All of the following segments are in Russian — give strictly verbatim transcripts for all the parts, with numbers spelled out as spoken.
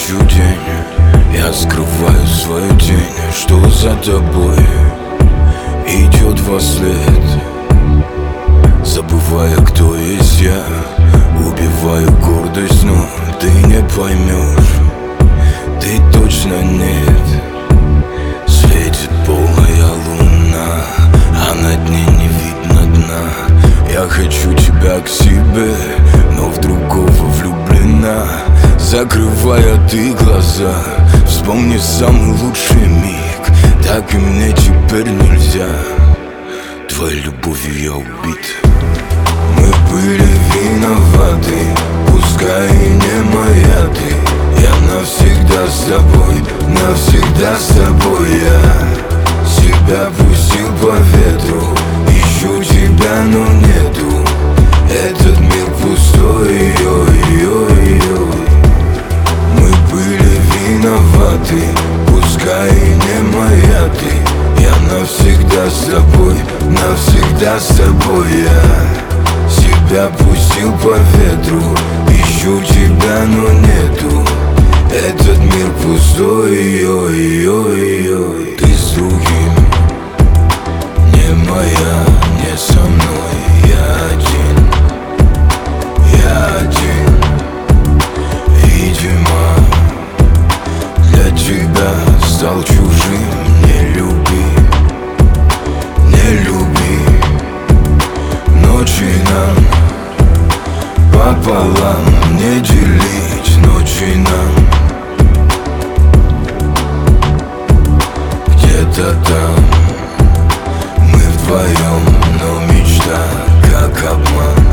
ищу день, я скрываю свою тень, что за тобой идет вослед. Забывая, кто есть я, убиваю гордость, но ты не поймешь, ты точно нет. Светит полная луна, а на дне не видно дна. Я хочу тебя к себе, но в другого влюблена. Закрывая ты глаза, вспомни самый лучший миг. Так и мне теперь нельзя, твоей любовью я убит. Мы были виноваты, пускай и не моя ты. Я навсегда с тобой, навсегда с тобой я. Себя пустил по ветру, ищу тебя, но нету. Этот мир пустой, ой-ой-ой. Мы были виноваты, пускай и не моя ты. Я навсегда с тобой, навсегда с тобой я. Себя пустил по ветру, ищу тебя, но нету. Этот мир пустой, ой-ой-ой. Ты с другим, не моя, не со мной. Я один, я один. Видимо, для тебя стал чужим. Не люби, не люби. Ночи нам пополам не делить, ночи нам. Где-то там мы вдвоем, но мечта как обман.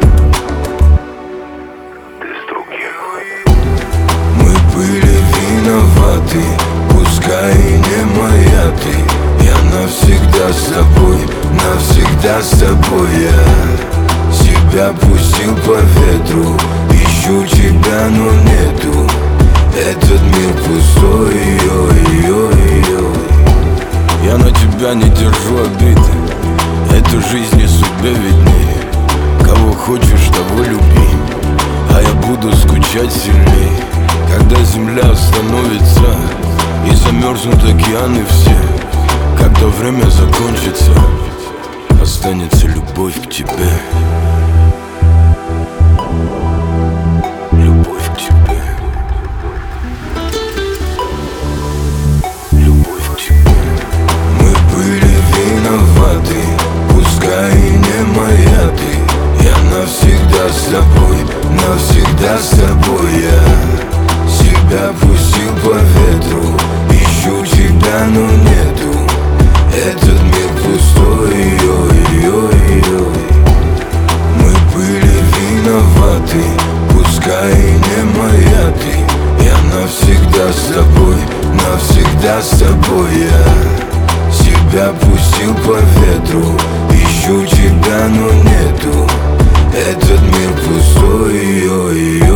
Ты с другим. Мы были виноваты, пускай и не моя ты. Я навсегда с тобой, навсегда с тобой я. Себя пустил по ветру, ищу тебя, но нету. Этот мир пустой, ой-ой-ой. Я на тебя не держу обиды, эту жизнь не судьбе виднее. Кого хочешь, того люби, а я буду скучать сильней. Когда земля остановится и замерзнут океаны все, когда время закончится, останется любовь к тебе. Любовь к тебе. Любовь к тебе. Мы были виноваты, пускай и не моя ты. Я навсегда с тобой, навсегда с тобой я. Себя пустил по ветру, ищу тебя, но нету. Этот мир пустой, ой-ой-ой. Мы были виноваты, пускай и не моя ты. Я навсегда с тобой, навсегда с тобой я. Себя пустил по ветру, ищу тебя, но нету. Этот мир пустой, ой-ой-ой.